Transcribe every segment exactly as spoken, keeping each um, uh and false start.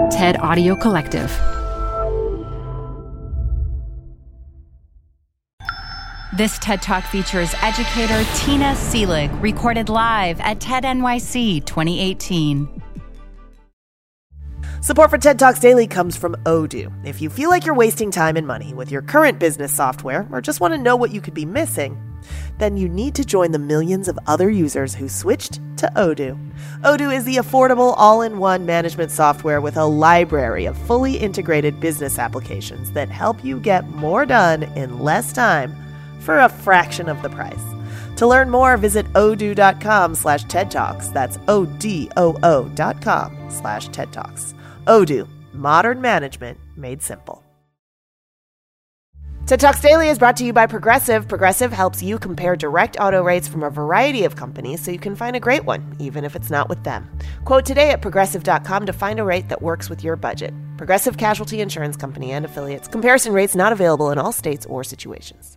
TED Audio Collective. This TED Talk features educator Tina Seelig, recorded live at TED N Y C twenty eighteen. Support for TED Talks Daily comes from Odoo. If you feel like you're wasting time and money with your current business software, or just want to know what you could be missing, then you need to join the millions of other users who switched to Odoo. Odoo is the affordable all-in-one management software with a library of fully integrated business applications that help you get more done in less time for a fraction of the price. To learn more, visit odoo.com slash TED Talks. That's O-D-O-O dot com slash TED Talks. Odoo, modern management made simple. TED Talks Daily is brought to you by Progressive. Progressive helps you compare direct auto rates from a variety of companies so you can find a great one, even if it's not with them. Quote today at progressive dot com to find a rate that works with your budget. Progressive Casualty Insurance Company and Affiliates. Comparison rates not available in all states or situations.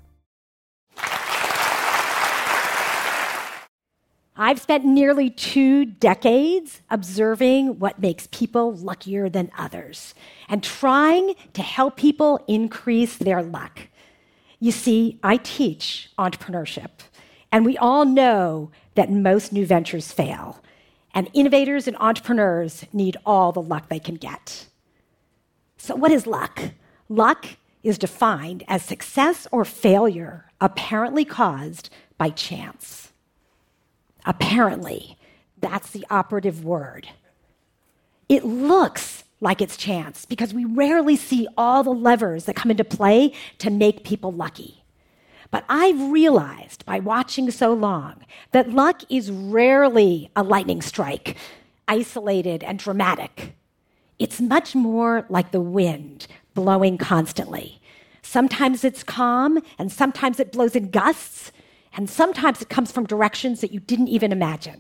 I've spent nearly two decades observing what makes people luckier than others and trying to help people increase their luck. You see, I teach entrepreneurship, and we all know that most new ventures fail, and innovators and entrepreneurs need all the luck they can get. So what is luck? Luck is defined as success or failure apparently caused by chance. Apparently, that's the operative word. It looks like it's chance because we rarely see all the levers that come into play to make people lucky. But I've realized by watching so long that luck is rarely a lightning strike, isolated and dramatic. It's much more like the wind blowing constantly. Sometimes it's calm, and sometimes it blows in gusts, and sometimes it comes from directions that you didn't even imagine.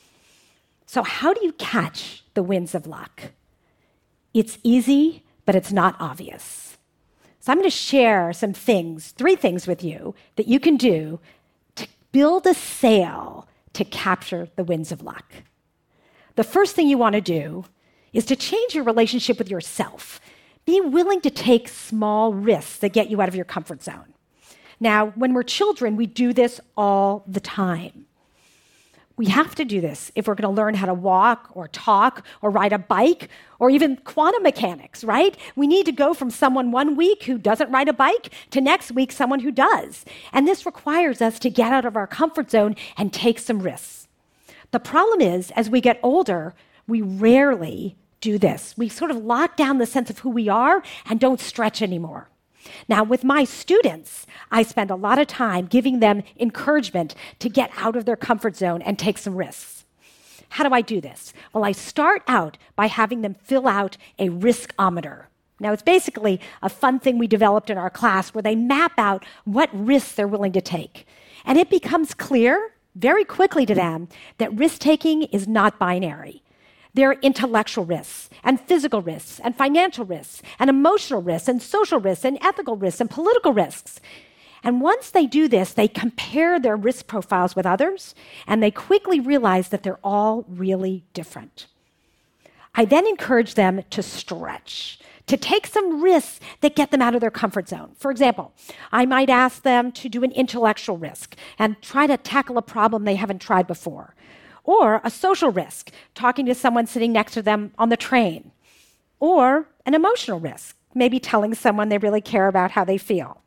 So how do you catch the winds of luck? It's easy, but it's not obvious. So I'm going to share some things, three things with you that you can do to build a sail to capture the winds of luck. The first thing you want to do is to change your relationship with yourself. Be willing to take small risks that get you out of your comfort zone. Now, when we're children, we do this all the time. We have to do this if we're going to learn how to walk or talk or ride a bike or even quantum mechanics, right? We need to go from someone one week who doesn't ride a bike to next week someone who does. And this requires us to get out of our comfort zone and take some risks. The problem is, as we get older, we rarely do this. We sort of lock down the sense of who we are and don't stretch anymore. Now, with my students, I spend a lot of time giving them encouragement to get out of their comfort zone and take some risks. How do I do this? Well, I start out by having them fill out a riskometer. Now, it's basically a fun thing we developed in our class where they map out what risks they're willing to take. And it becomes clear very quickly to them that risk-taking is not binary. There are intellectual risks, and physical risks, and financial risks, and emotional risks, and social risks, and ethical risks, and political risks. And once they do this, they compare their risk profiles with others, and they quickly realize that they're all really different. I then encourage them to stretch, to take some risks that get them out of their comfort zone. For example, I might ask them to do an intellectual risk and try to tackle a problem they haven't tried before. Or a social risk, talking to someone sitting next to them on the train. Or an emotional risk, maybe telling someone they really care about how they feel.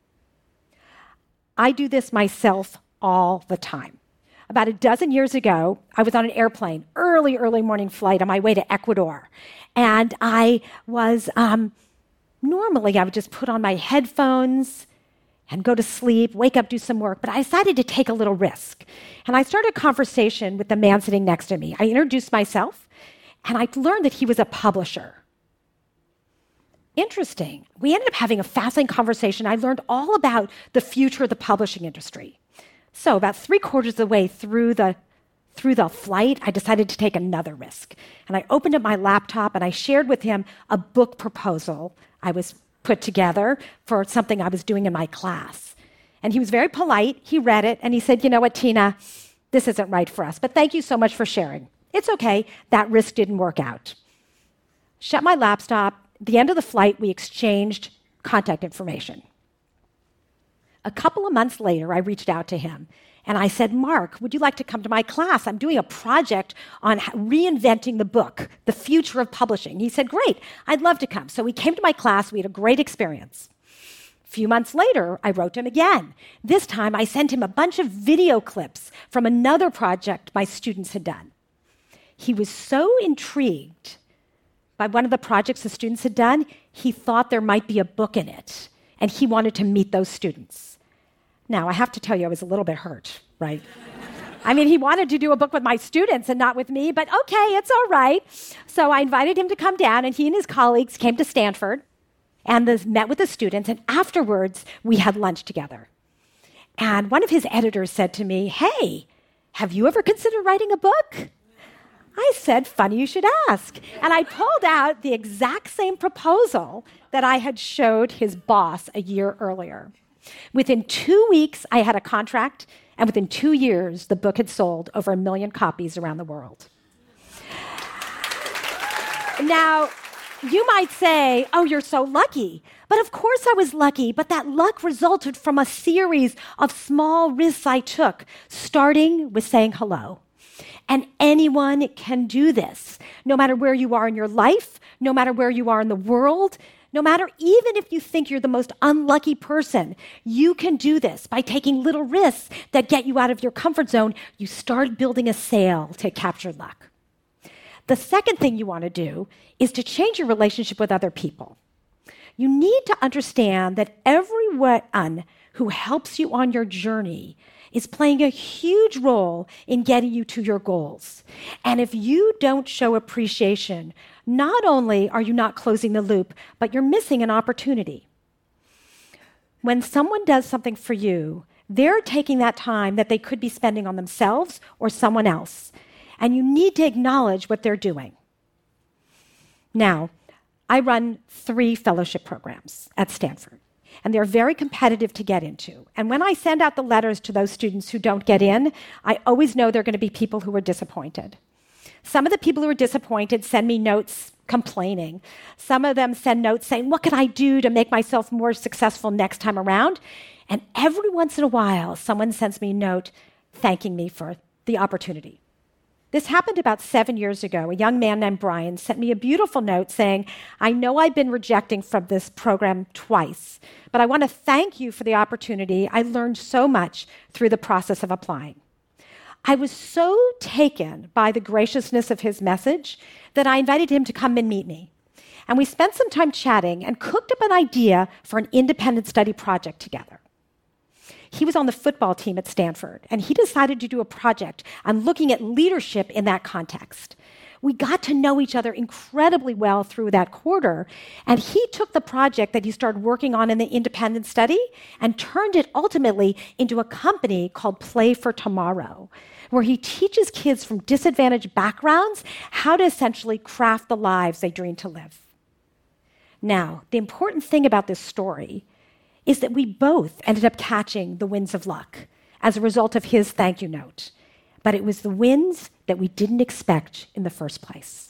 I do this myself all the time. About a dozen years ago, I was on an airplane, early, early morning flight on my way to Ecuador. And I was, um, normally I would just put on my headphones and go to sleep, wake up, do some work. But I decided to take a little risk. And I started a conversation with the man sitting next to me. I introduced myself, and I learned that he was a publisher. Interesting. We ended up having a fascinating conversation. I learned all about the future of the publishing industry. So about three quarters of the way through the, through the flight, I decided to take another risk. And I opened up my laptop, and I shared with him a book proposal I was put together for something I was doing in my class. And he was very polite. He read it, and he said, you know what, Tina, this isn't right for us, but thank you so much for sharing. It's okay. That risk didn't work out. shut my laptop. At the end of the flight, we exchanged contact information. A couple of months later, I reached out to him, and I said, Mark, would you like to come to my class? I'm doing a project on reinventing the book, The Future of Publishing. He said, great, I'd love to come. So he came to my class. We had a great experience. A few months later, I wrote him again. This time, I sent him a bunch of video clips from another project my students had done. He was so intrigued by one of the projects the students had done, he thought there might be a book in it, and he wanted to meet those students. Now, I have to tell you, I was a little bit hurt, right? I mean, he wanted to do a book with my students and not with me, but okay, it's all right. So I invited him to come down, and he and his colleagues came to Stanford and the, met with the students, and afterwards, we had lunch together. And one of his editors said to me, hey, have you ever considered writing a book? I said, funny you should ask. And I pulled out the exact same proposal that I had showed his boss a year earlier. Within two weeks, I had a contract, and within two years, the book had sold over a million copies around the world. Now, you might say, oh, you're so lucky. But of course I was lucky, but that luck resulted from a series of small risks I took, starting with saying hello. And anyone can do this, no matter where you are in your life, no matter where you are in the world, no matter even if you think you're the most unlucky person, you can do this by taking little risks that get you out of your comfort zone. You start building a sail to capture luck. The second thing you want to do is to change your relationship with other people. You need to understand that everyone who helps you on your journey is playing a huge role in getting you to your goals. And if you don't show appreciation, not only are you not closing the loop, but you're missing an opportunity. When someone does something for you, they're taking that time that they could be spending on themselves or someone else. And you need to acknowledge what they're doing. Now, I run three fellowship programs at Stanford, and they're very competitive to get into. And when I send out the letters to those students who don't get in, I always know there are going to be people who are disappointed. Some of the people who are disappointed send me notes complaining. Some of them send notes saying, what can I do to make myself more successful next time around? And every once in a while, someone sends me a note thanking me for the opportunity. This happened about seven years ago. A young man named Brian sent me a beautiful note saying, I know I've been rejecting from this program twice, but I want to thank you for the opportunity. I learned so much through the process of applying. I was so taken by the graciousness of his message that I invited him to come and meet me. And we spent some time chatting and cooked up an idea for an independent study project together. He was on the football team at Stanford, and he decided to do a project on looking at leadership in that context. We got to know each other incredibly well through that quarter, and he took the project that he started working on in the independent study and turned it ultimately into a company called Play for Tomorrow, where he teaches kids from disadvantaged backgrounds how to essentially craft the lives they dream to live. Now, the important thing about this story is that we both ended up catching the winds of luck as a result of his thank you note. But it was the winds that we didn't expect in the first place.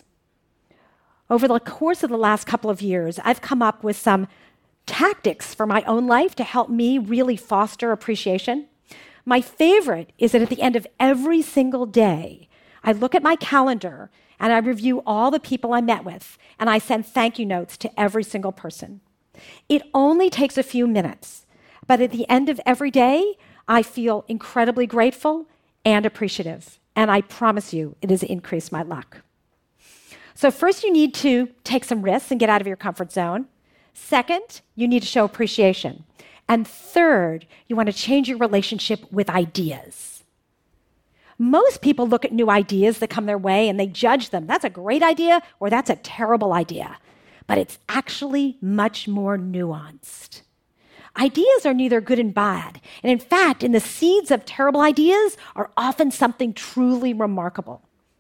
Over the course of the last couple of years, I've come up with some tactics for my own life to help me really foster appreciation. My favorite is that at the end of every single day, I look at my calendar and I review all the people I met with, and I send thank you notes to every single person. It only takes a few minutes, but at the end of every day, I feel incredibly grateful and appreciative, and I promise you it has increased my luck. So first, you need to take some risks and get out of your comfort zone. Second, you need to show appreciation. And third, you want to change your relationship with ideas. Most people look at new ideas that come their way and they judge them. That's a great idea or that's a terrible idea. But it's actually much more nuanced. Ideas are neither good and bad. And in fact, in the seeds of terrible ideas are often something truly remarkable.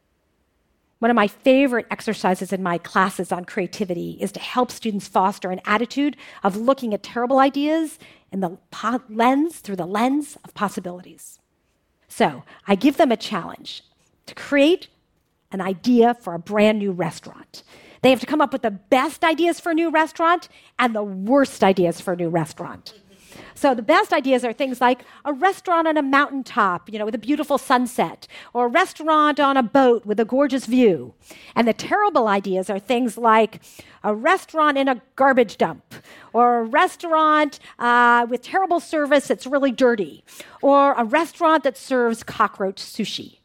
One of my favorite exercises in my classes on creativity is to help students foster an attitude of looking at terrible ideas in the po- lens, through the lens of possibilities. So I give them a challenge to create an idea for a brand new restaurant. They have to come up with the best ideas for a new restaurant and the worst ideas for a new restaurant. So the best ideas are things like a restaurant on a mountaintop, you know, with a beautiful sunset, or a restaurant on a boat with a gorgeous view. And the terrible ideas are things like a restaurant in a garbage dump, or a restaurant uh, with terrible service that's really dirty, or a restaurant that serves cockroach sushi.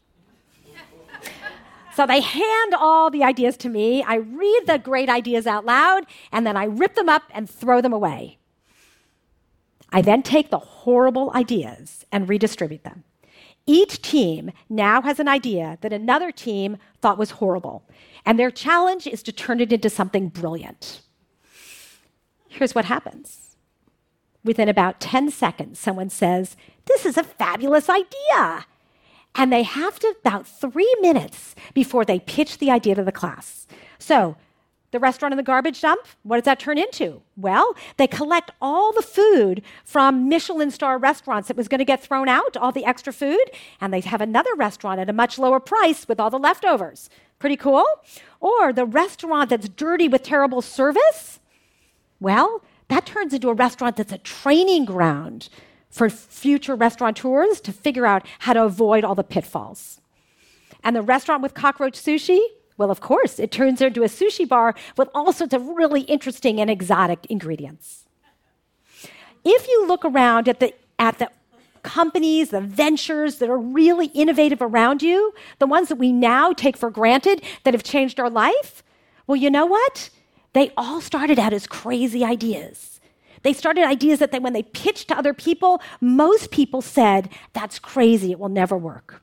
So they hand all the ideas to me. I read the great ideas out loud, and then I rip them up and throw them away. I then take the horrible ideas and redistribute them. Each team now has an idea that another team thought was horrible, and their challenge is to turn it into something brilliant. Here's what happens. Within about ten seconds, someone says, "This is a fabulous idea." And they have to about three minutes before they pitch the idea to the class. So, the restaurant in the garbage dump, what does that turn into? Well, they collect all the food from Michelin star restaurants that was going to get thrown out, all the extra food, and they have another restaurant at a much lower price with all the leftovers. Pretty cool? Or the restaurant that's dirty with terrible service, well, that turns into a restaurant that's a training ground for future restaurateurs to figure out how to avoid all the pitfalls. And the restaurant with cockroach sushi, well, of course, it turns into a sushi bar with all sorts of really interesting and exotic ingredients. If you look around at the, at the companies, the ventures that are really innovative around you, the ones that we now take for granted that have changed our life, well, you know what? They all started out as crazy ideas. They started ideas that they, when they pitched to other people, most people said, "That's crazy, it will never work."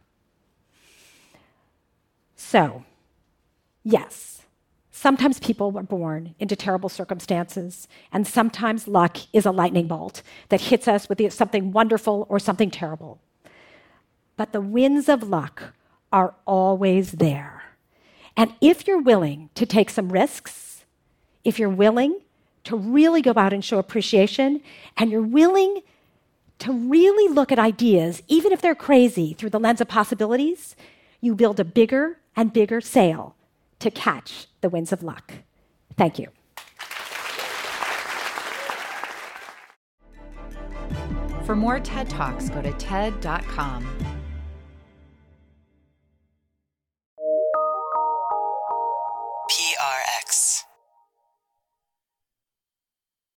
So, yes, sometimes people were born into terrible circumstances, and sometimes luck is a lightning bolt that hits us with something wonderful or something terrible. But the winds of luck are always there. And if you're willing to take some risks, if you're willing to really go out and show appreciation, and you're willing to really look at ideas, even if they're crazy, through the lens of possibilities, you build a bigger and bigger sail to catch the winds of luck. Thank you. For more TED Talks, go to T E D dot com.